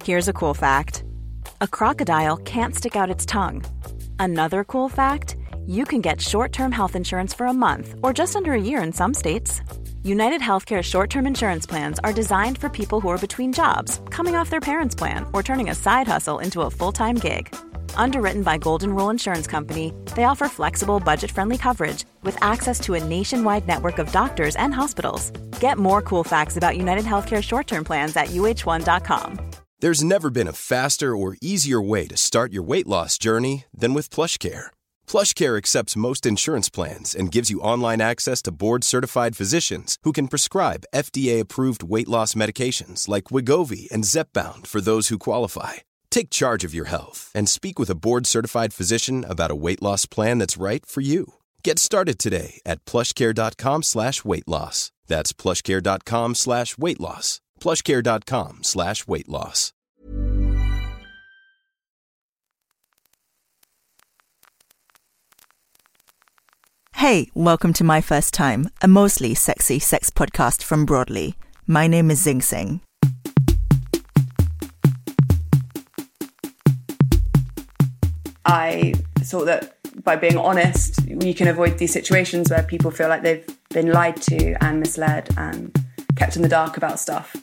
Here's a cool fact. A crocodile can't stick out its tongue. Another cool fact, you can get short-term health insurance for a month or just under a year in some states. United Healthcare short-term insurance plans are designed for people who are between jobs, coming off their parents' plan, or turning a side hustle into a full-time gig. Underwritten by Golden Rule Insurance Company, they offer flexible, budget-friendly coverage with access to a nationwide network of doctors and hospitals. Get more cool facts about United Healthcare short-term plans at uh1.com. There's never been a faster or easier way to start your weight loss journey than with PlushCare. PlushCare accepts most insurance plans and gives you online access to board-certified physicians who can prescribe FDA-approved weight loss medications like Wegovy and Zepbound for those who qualify. Take charge of your health and speak with a board-certified physician about a weight loss plan that's right for you. Get started today at plushcare.com/weight loss. That's plushcare.com/weight loss. plushcare.com/weight loss. Hey, welcome to My First Time, a mostly sexy sex podcast from Broadly. My name is Zing Sing. I thought that by being honest, you can avoid these situations where people feel like they've been lied to and misled and kept in the dark about stuff.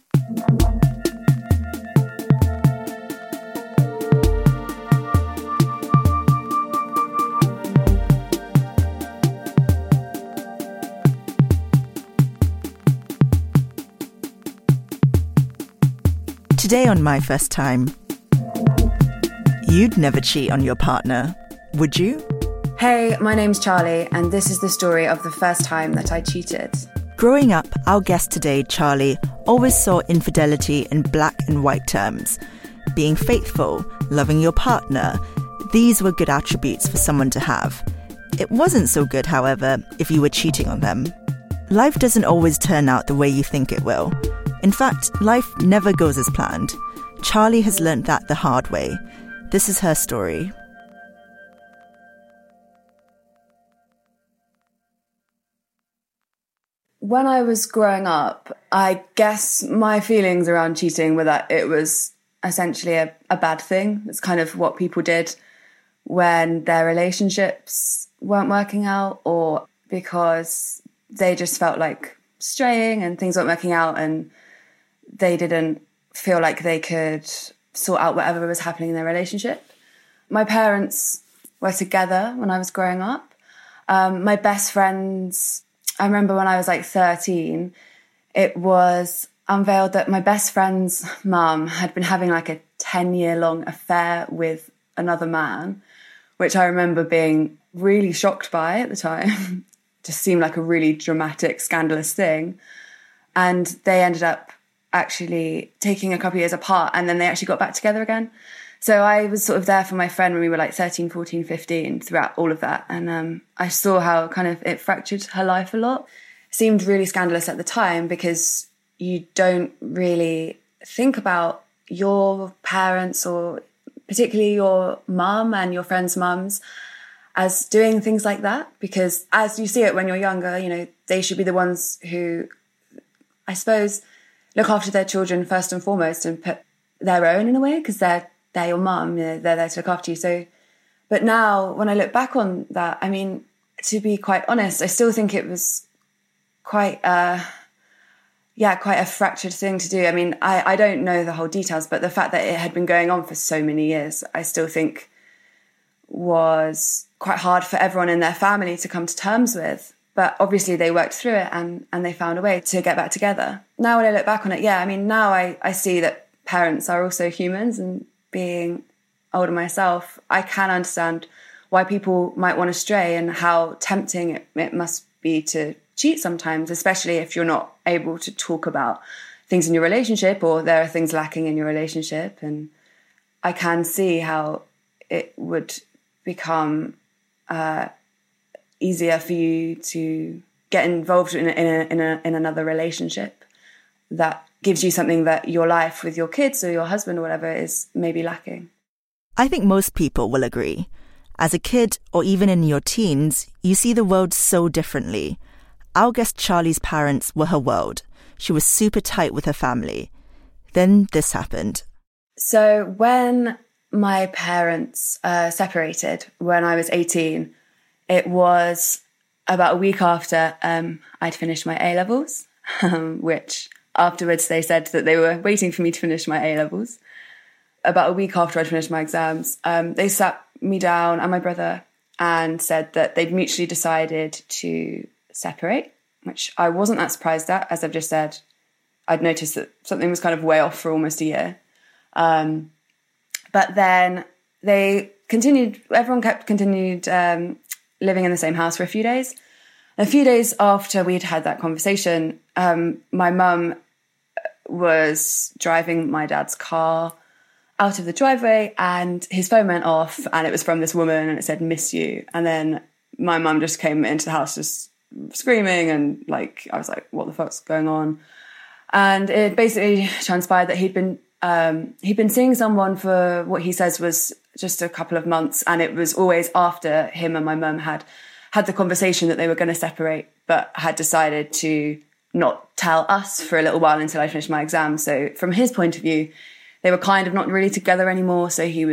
Today on My First Time, you'd never cheat on your partner, would you? Hey, my name's Charlie, and this is the story of the first time that I cheated. Growing up, our guest today, Charlie, always saw infidelity in black and white terms. Being faithful, loving your partner, these were good attributes for someone to have. It wasn't so good, however, if you were cheating on them. Life doesn't always turn out the way you think it will. In fact, life never goes as planned. Charlie has learnt that the hard way. This is her story. When I was growing up, I guess my feelings around cheating were that it was essentially a bad thing. It's kind of what people did when their relationships weren't working out, or because they just felt like straying and things weren't working out and they didn't feel like they could sort out whatever was happening in their relationship. My parents were together when I was growing up. My best friends, I remember when I was like 13, it was unveiled that my best friend's mum had been having like a 10-year-long affair with another man, which I remember being really shocked by at the time. Just seemed like a really dramatic, scandalous thing. And they ended up actually taking a couple of years apart, and then they actually got back together again. So I was sort of there for my friend when we were like 13, 14, 15 throughout all of that. And I saw how kind of it fractured her life a lot. It seemed really scandalous at the time because you don't really think about your parents, or particularly your mum and your friends' mums, as doing things like that. Because as you see it when you're younger, you know, they should be the ones who, I suppose, look after their children first and foremost and put their own in a way, because they're your mum, you know, they're there to look after you. So, but now when I look back on that, I mean, to be quite honest, I still think it was quite a fractured thing to do. I mean, I don't know the whole details, but the fact that it had been going on for so many years, I still think was quite hard for everyone in their family to come to terms with. But obviously they worked through it and they found a way to get back together. Now when I look back on it, yeah, I mean, now I see that parents are also humans, and being older myself, I can understand why people might want to stray and how tempting it must be to cheat sometimes, especially if you're not able to talk about things in your relationship, or there are things lacking in your relationship. And I can see how it would become easier for you to get involved in another relationship that gives you something that your life with your kids or your husband or whatever is maybe lacking. I think most people will agree. As a kid, or even in your teens, you see the world so differently. Our guest Charlie's parents were her world. She was super tight with her family. Then this happened. So when my parents separated when I was 18, it was about a week after I'd finished my A-levels, which afterwards they said that they were waiting for me to finish my A-levels. About a week after I'd finished my exams, they sat me down and my brother and said that they'd mutually decided to separate, which I wasn't that surprised at. As I've just said, I'd noticed that something was kind of way off for almost a year. But then everyone continued living in the same house for a few days. A few days after we'd had that conversation, my mum was driving my dad's car out of the driveway and his phone went off and it was from this woman and it said, "Miss you." And then my mum just came into the house just screaming and I was like, what the fuck's going on? And it basically transpired that he'd been seeing someone for what he says was just a couple of months, and it was always after him and my mum had the conversation that they were going to separate, but had decided to not tell us for a little while until I finished my exam. So from his point of view, they were kind of not really together anymore. So he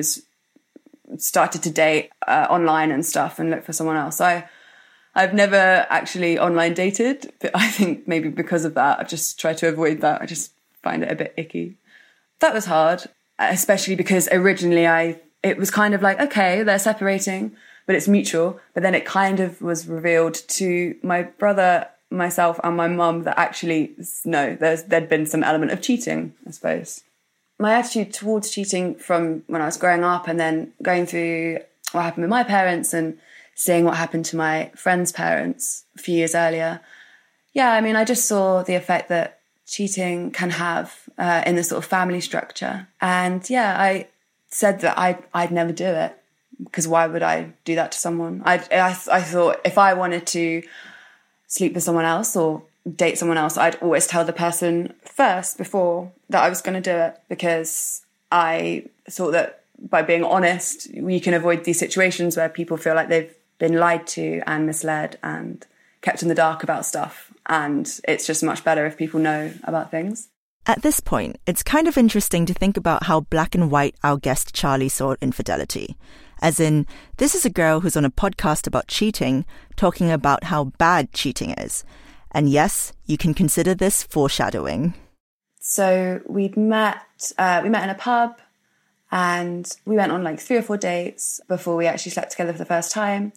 started to date online and stuff and look for someone else. I've never actually online dated, but I think maybe because of that, I've just tried to avoid that. I just find it a bit icky. That was hard, especially because originally it was kind of like, okay, they're separating, but it's mutual. But then it kind of was revealed to my brother, myself and my mum that actually, no, there'd been some element of cheating, I suppose. My attitude towards cheating from when I was growing up and then going through what happened with my parents and seeing what happened to my friend's parents a few years earlier. Yeah, I mean, I just saw the effect that cheating can have in the sort of family structure. And yeah, I said that I'd never do it because why would I do that to someone? I thought if I wanted to sleep with someone else or date someone else, I'd always tell the person first before that I was going to do it, because I thought that by being honest, you can avoid these situations where people feel like they've been lied to and misled and kept in the dark about stuff. And it's just much better if people know about things. At this point, it's kind of interesting to think about how black and white our guest Charlie saw infidelity. As in, this is a girl who's on a podcast about cheating, talking about how bad cheating is. And yes, you can consider this foreshadowing. So we met in a pub and we went on like 3 or 4 dates before we actually slept together for the first time.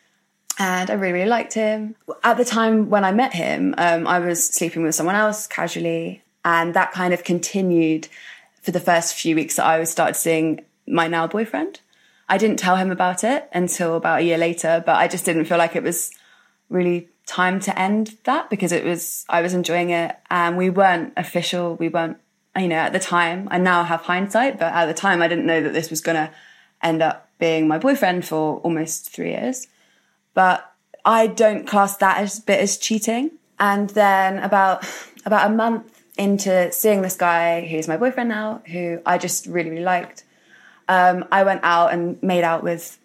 And I really, really liked him. At the time when I met him, I was sleeping with someone else casually. And that kind of continued for the first few weeks that I started seeing my now boyfriend. I didn't tell him about it until about a year later, but I just didn't feel like it was really time to end that because I was enjoying it and we weren't official. We weren't, at the time, I now have hindsight, but at the time I didn't know that this was going to end up being my boyfriend for almost 3 years. But I don't class that as cheating. And then about a month into seeing this guy who's my boyfriend now, who I just really, really liked, I went out and made out with,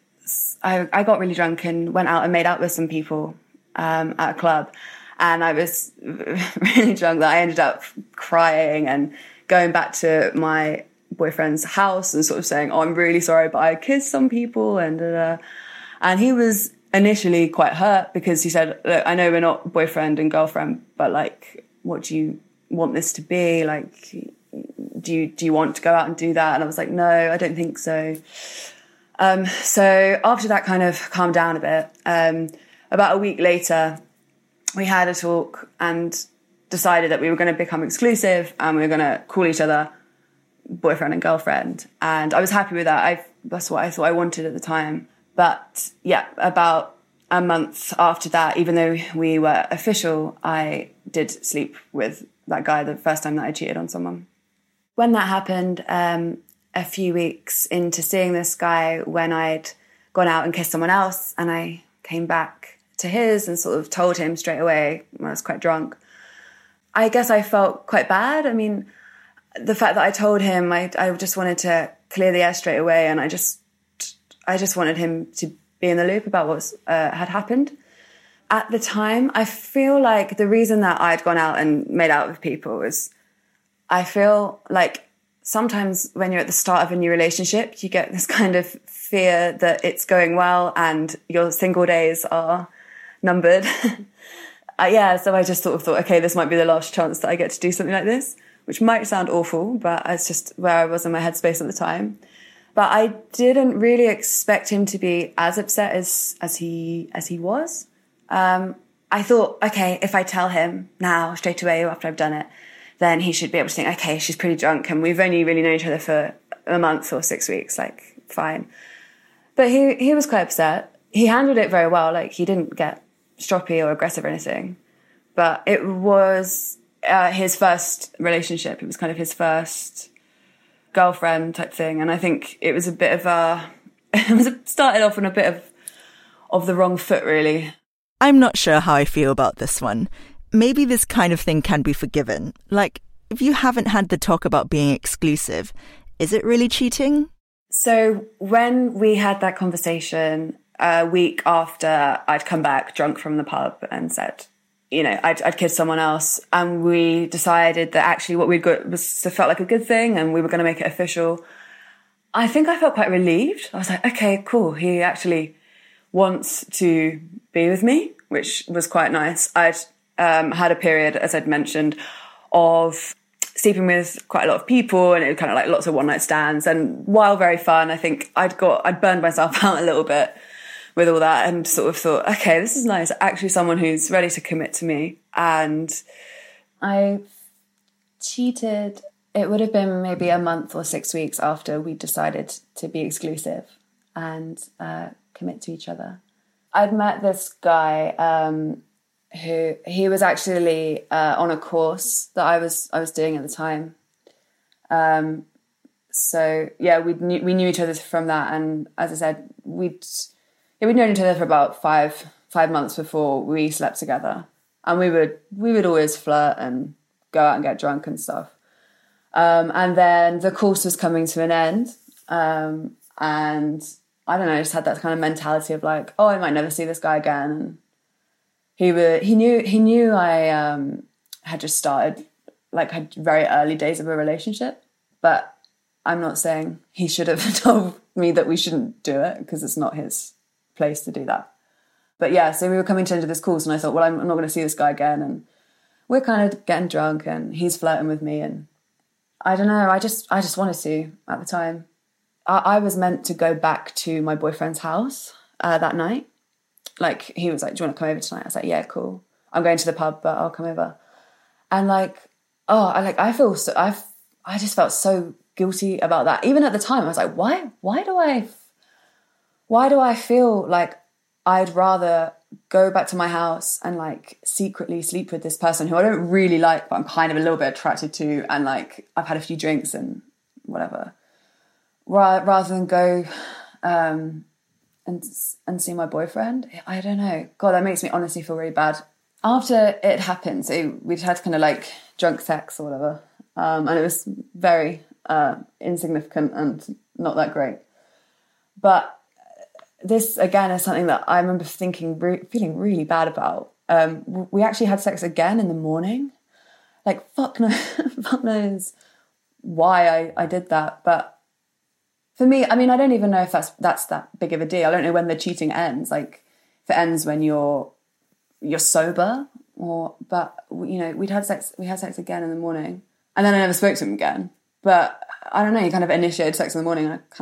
I got really drunk and went out and made out with some people at a club. And I was really drunk that I ended up crying and going back to my boyfriend's house and sort of saying, "Oh, I'm really sorry, but I kissed some people." And he was initially quite hurt because he said, "Look, I know we're not boyfriend and girlfriend, but like, what do you want this to be? Like, do you want to go out and do that?" And I was like, "No, I don't think so." So after that kind of calmed down a bit, about a week later, we had a talk and decided that we were going to become exclusive and we were going to call each other boyfriend and girlfriend. And I was happy with that. That's what I thought I wanted at the time. But yeah, about a month after that, even though we were official, I did sleep with that guy the first time that I cheated on someone. When that happened, a few weeks into seeing this guy, when I'd gone out and kissed someone else and I came back to his and sort of told him straight away when I was quite drunk, I guess I felt quite bad. I mean, the fact that I told him, I just wanted to clear the air straight away, and I just wanted him to be in the loop about what had happened. At the time, I feel like the reason that I'd gone out and made out with people was I feel like sometimes when you're at the start of a new relationship, you get this kind of fear that it's going well and your single days are numbered. So I just sort of thought, okay, this might be the last chance that I get to do something like this, which might sound awful, but it's just where I was in my headspace at the time. But I didn't really expect him to be as upset as he was. I thought, okay, if I tell him now straight away after I've done it, then he should be able to think, okay, she's pretty drunk and we've only really known each other for a month or 6 weeks, like, fine. But he was quite upset. He handled it very well. Like, he didn't get stroppy or aggressive or anything. But it was his first relationship. It was kind of his first girlfriend type thing. And I think it was a bit of it started off on a bit of the wrong foot, really. I'm not sure how I feel about this one. Maybe this kind of thing can be forgiven. Like, if you haven't had the talk about being exclusive, is it really cheating? So when we had that conversation a week after I'd come back drunk from the pub and said, you know, I'd kissed someone else, and we decided that actually what we'd got felt like a good thing and we were going to make it official, I think I felt quite relieved. I was like, okay, cool. He actually wants to be with me, which was quite nice. I'd had a period, as I'd mentioned, of sleeping with quite a lot of people, and it was kind of like lots of one-night stands. And while very fun, I think I'd burned myself out a little bit with all that, and sort of thought, okay, this is nice. Actually, someone who's ready to commit to me. And I cheated. It would have been maybe a month or 6 weeks after we decided to be exclusive and commit to each other. I'd met this guy who he was actually on a course that I was doing at the time. So yeah, we knew each other from that, and as I said, we'd known each other for about five months before we slept together, and we would always flirt and go out and get drunk and stuff. And then the course was coming to an end, and I don't know, I just had that kind of mentality of like, oh, I might never see this guy again. And he knew I had just started, like, had very early days of a relationship, but I'm not saying he should have told me that we shouldn't do it, because it's not his place to do that. But yeah, so we were coming to the end of this course, and I thought, well, I'm not going to see this guy again, and we're kind of getting drunk, and he's flirting with me, and I don't know, I just wanted to at the time. I was meant to go back to my boyfriend's house that night. Like, he was like, do you want to come over tonight? I was like, yeah, cool. I'm going to the pub, but I'll come over. And like, I just felt so guilty about that. Even at the time, I was like, why do I feel like I'd rather go back to my house and like secretly sleep with this person who I don't really like, but I'm kind of a little bit attracted to, and like I've had a few drinks and whatever, rather than go and see my boyfriend? I don't know. God, that makes me honestly feel really bad. After it happened, so we'd had kind of like drunk sex or whatever, and it was very insignificant and not that great. But this, again, is something that I remember feeling really bad about. We actually had sex again in the morning. Like, fuck knows why I did that. But for me, I mean, I don't even know if that's that big of a deal. I don't know when the cheating ends. Like, if it ends when you're sober, but you know, we had sex again in the morning, and then I never spoke to him again. But I don't know, he kind of initiated sex in the morning, and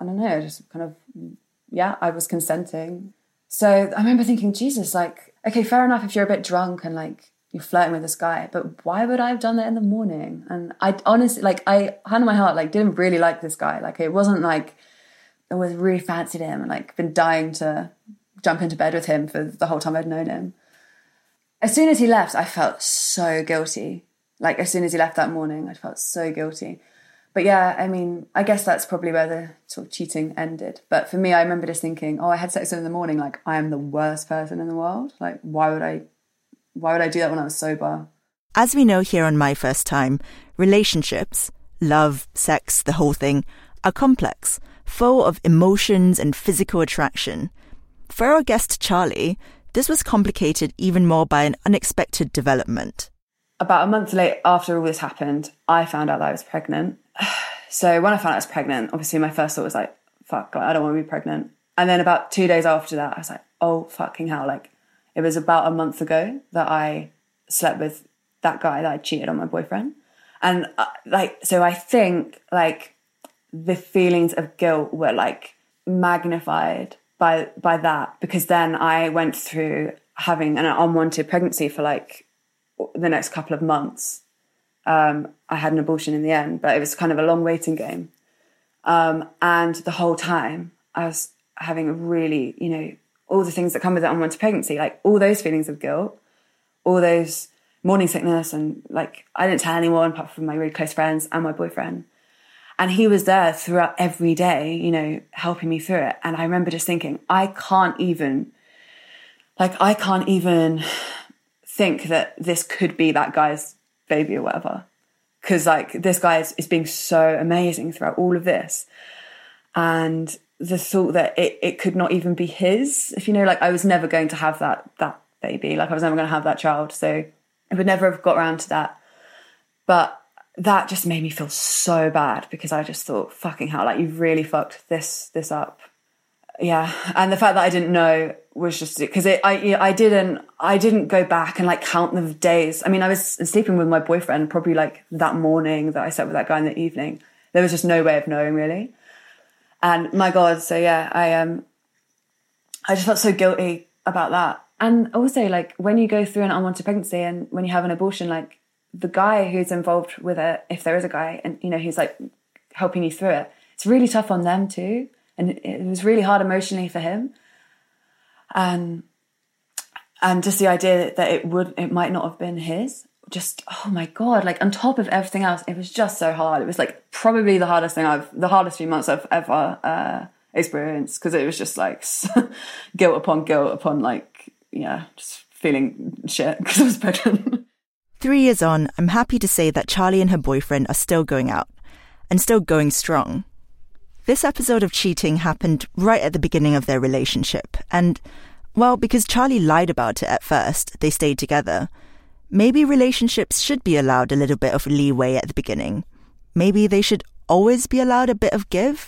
I was consenting. So I remember thinking, Jesus, like, okay, fair enough if you're a bit drunk and like you're flirting with this guy, but why would I have done that in the morning? And I honestly, like, I, hand on my heart, like, didn't really like this guy. Like, it wasn't like I was really fancied him and like been dying to jump into bed with him for the whole time I'd known him. As soon as he left, I felt so guilty. Like, as soon as he left that morning, I felt so guilty. But yeah, I mean, I guess that's probably where the sort of cheating ended. But for me, I remember just thinking, oh, I had sex in the morning. Like, I am the worst person in the world. Like, why would I do that when I was sober? As we know here on My First Time, relationships, love, sex, the whole thing, are complex, full of emotions and physical attraction. For our guest Charlie, this was complicated even more by an unexpected development. about a month late after all this happened, I found out that I was pregnant. So when I found out I was pregnant, obviously my first thought was like, fuck, I don't want to be pregnant. And then about 2 days after that, I was like, oh, fucking hell. Like, it was about a month ago that I slept with that guy that I cheated on my boyfriend. And so I think like the feelings of guilt were like magnified by that, because then I went through having an unwanted pregnancy for like the next couple of months. I had an abortion in the end, but it was kind of a long waiting game. And the whole time I was having a really, you know, all the things that come with unwanted pregnancy, like all those feelings of guilt, all those morning sickness, and like I didn't tell anyone apart from my really close friends and my boyfriend. And he was there throughout every day, you know, helping me through it. And I remember just thinking, I can't even think that this could be that guy's baby or whatever. Because like this guy is being so amazing throughout all of this. And the thought that it could not even be his, if you know, like I was never going to have that baby. Like I was never going to have that child. So I would never have got around to that. But that just made me feel so bad, because I just thought, fucking hell, like you've really fucked this up. Yeah. And the fact that I didn't know was just because I didn't go back and like count the days. I mean, I was sleeping with my boyfriend probably like that morning that I slept with that guy in the evening. There was just no way of knowing, really. And my God, so yeah, I just felt so guilty about that. And also, like, when you go through an unwanted pregnancy and when you have an abortion, like, the guy who's involved with it, if there is a guy, and, you know, who's, like, helping you through it, it's really tough on them too. And it was really hard emotionally for him. And just the idea that it might not have been his, just, oh my God, like, on top of everything else, it was just so hard. It was, like, probably the hardest few months I've ever experienced, because it was just, like, guilt upon, like, yeah, just feeling shit because I was pregnant. 3 years on, I'm happy to say that Charlie and her boyfriend are still going out, and still going strong. This episode of cheating happened right at the beginning of their relationship, and, well, because Charlie lied about it at first, they stayed together. Maybe relationships should be allowed a little bit of leeway at the beginning. Maybe they should always be allowed a bit of give.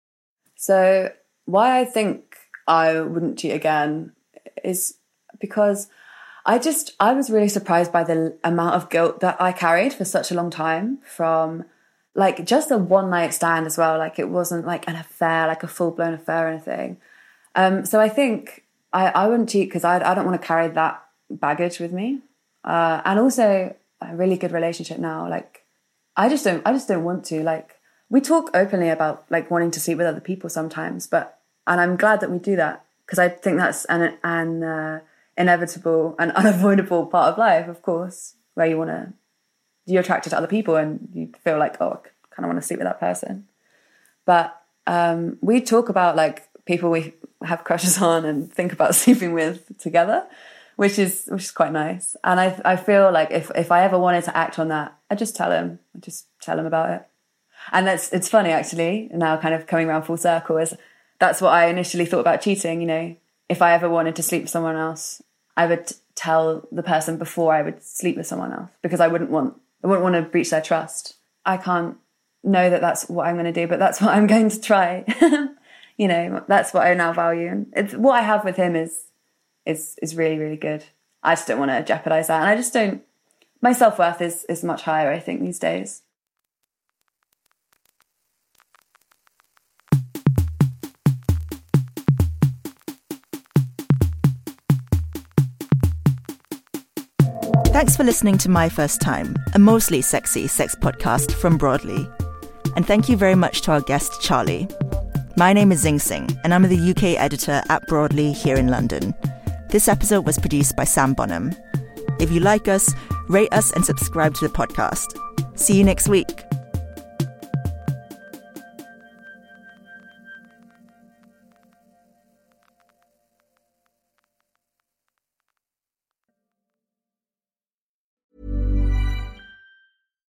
So why I think I wouldn't cheat again is because I was really surprised by the amount of guilt that I carried for such a long time, from like just a one night stand as well. Like it wasn't like an affair, like a full blown affair or anything. So I think I wouldn't cheat because I don't want to carry that baggage with me. And also a really good relationship now. Like I just don't want to. Like we talk openly about like wanting to sleep with other people sometimes, and I'm glad that we do that, because I think that's an inevitable and unavoidable part of life, of course, where you're attracted to other people and you feel like, oh, I kind of want to sleep with that person. But we talk about like people we have crushes on and think about sleeping with together, which is quite nice. And I feel like if I ever wanted to act on that, I'd just tell him about it. And it's funny actually, now kind of coming around full circle, is that's what I initially thought about cheating. You know, if I ever wanted to sleep with someone else, I would tell the person before I would sleep with someone else, because I wouldn't want to breach their trust. I can't know that that's what I'm going to do, but that's what I'm going to try. You know, that's what I now value. And it's what I have with him is really, really good. I just don't want to jeopardize that. And I just don't, my self-worth is much higher, I think, these days. Thanks for listening to My First Time, a mostly sexy sex podcast from Broadly. And thank you very much to our guest, Charlie. My name is Zing Singh, and I'm the UK editor at Broadly here in London. This episode was produced by Sam Bonham. If you like us, rate us and subscribe to the podcast. See you next week.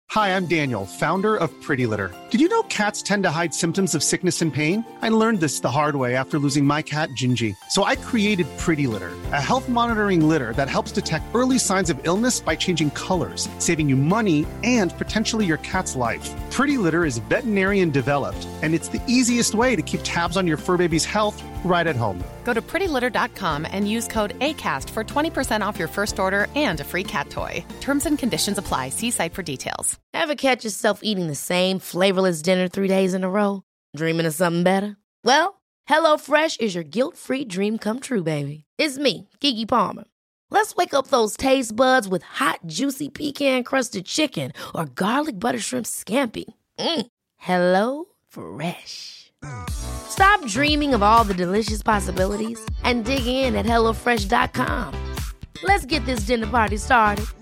Hi, I'm Daniel, founder of Pretty Litter. Did you know cats tend to hide symptoms of sickness and pain? I learned this the hard way after losing my cat, Gingy. So I created Pretty Litter, a health monitoring litter that helps detect early signs of illness by changing colors, saving you money and potentially your cat's life. Pretty Litter is veterinarian developed, and it's the easiest way to keep tabs on your fur baby's health right at home. Go to prettylitter.com and use code ACAST for 20% off your first order and a free cat toy. Terms and conditions apply. See site for details. Ever catch yourself eating the same flavorless dinner 3 days in a row? Dreaming of something better? Well, HelloFresh is your guilt-free dream come true, baby. It's me, Keke Palmer. Let's wake up those taste buds with hot, juicy pecan-crusted chicken or garlic butter shrimp scampi. Hello Fresh. Stop dreaming of all the delicious possibilities and dig in at HelloFresh.com. Let's get this dinner party started.